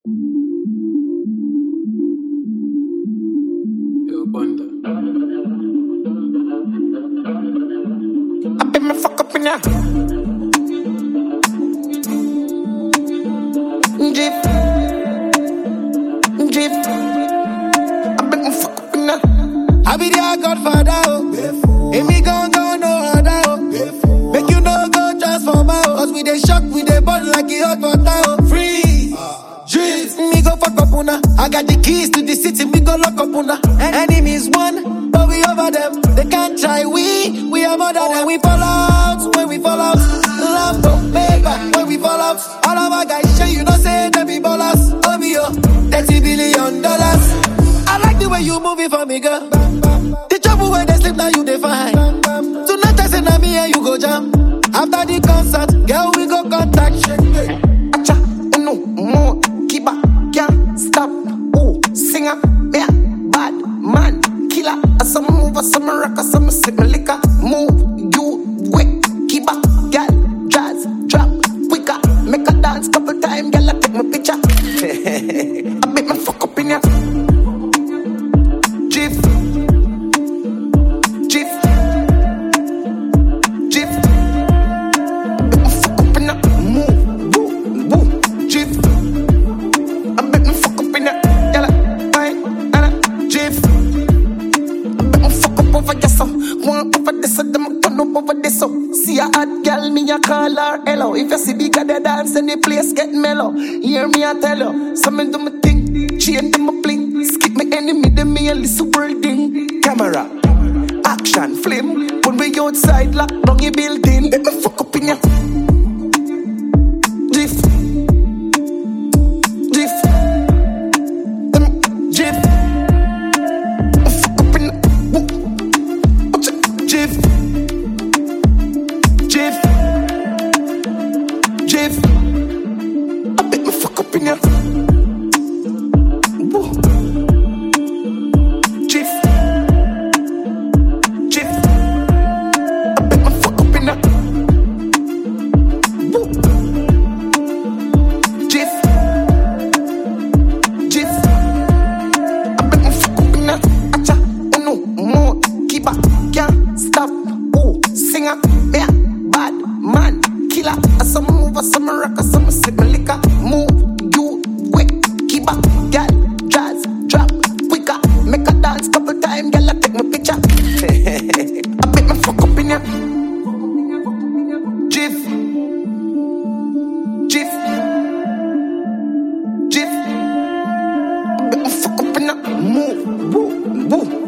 Yo, Bunda. I bet me fuck up in ya. Drip, drip. I bet me fuck up in ya. I be their godfather, oh. If me gon' go no other, oh. Make you no go transform, oh. Cause we dey shock, we dey burn like a hot water, oh. Free, drip. Me go fuck up una. I got the keys to the city, me go lock up una. Enemies won, but we over them. They can't try, we are more than them. We fall out, when we fall out. Lambo, paper, when we fall out. All of our guys show you know say they be ballers. OBO, $30 billion. I like the way you move it for me, girl. The trouble when they sleep now you define. Tonight I say na me and you go jam. After the concert, girl we go contact. Acha, uno, more, keeper, can't stop. Oh, singer, yeah, bad man, killer. Some move, some rock, some sip my liquor. Move, you wet, keeper, girl, jazz, drop, quicker. Make a dance couple times, girl, I take my picture. I bet my fuck up in ya. Jiff, jiff, jiff. Bet my fuck up in ya. Move, woo, woo, jiff. I bet my fuck up in ya. Yalla, bye, jiff. Over your son, one over this, them turn up over this. See a hot girl, me a call her hello. If you see bigger the dance and the place get mellow, hear me I tell you. Some do me think, chain them a bling. Skip me enemy, them me a little building. Camera, action, flame. When we outside, lock down your building. Let me fuck up in ya. Drift, drift, drift. Jiff, Jiff, Jiff. I bet me fuck up in ya. Woo. Jiff, Jiff. I bet me fuck up in ya. Woo. Jiff, Jiff. I bet me fuck up in ya. Acha, uno, more, keeper, can't stop. Oh, singer, yeah, bad man, killer. Some move, some rock, some sip my liquor. Move, you wet, keep up, girl, jazz, drop, quicker. Make a dance couple times, girl, I take my picture. I bet my fuck up in ya. Jiff, Jiff, Jiff. I bet my fuck up in ya. Move, woo, woo.